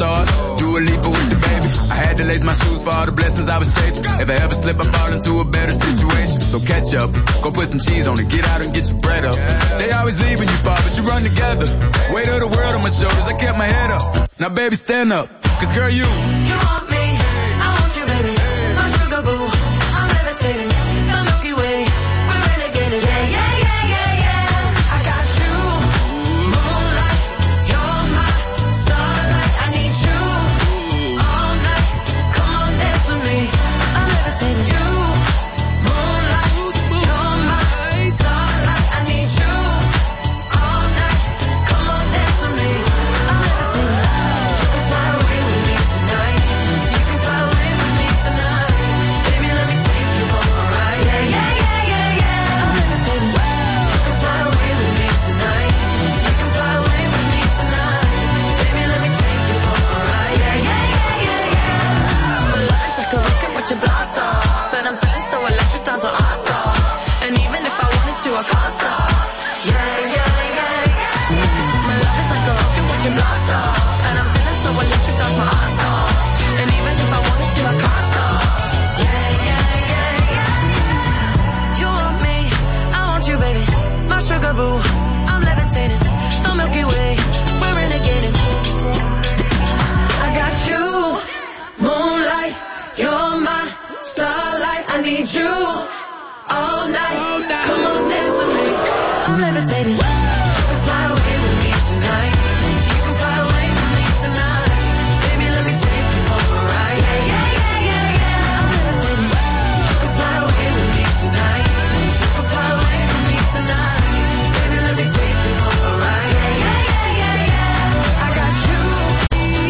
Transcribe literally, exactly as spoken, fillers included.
stars. Do a leap with the baby. I had to lace my shoes for all the blessings I was chasing. If I ever slip, I fall into a better situation. So catch up, go put some cheese on it, get out and get your bread up. They always leave when you fall, but you run together. Weight of the world on my shoulders, I kept my head up. Now baby, stand up, cause girl, you, you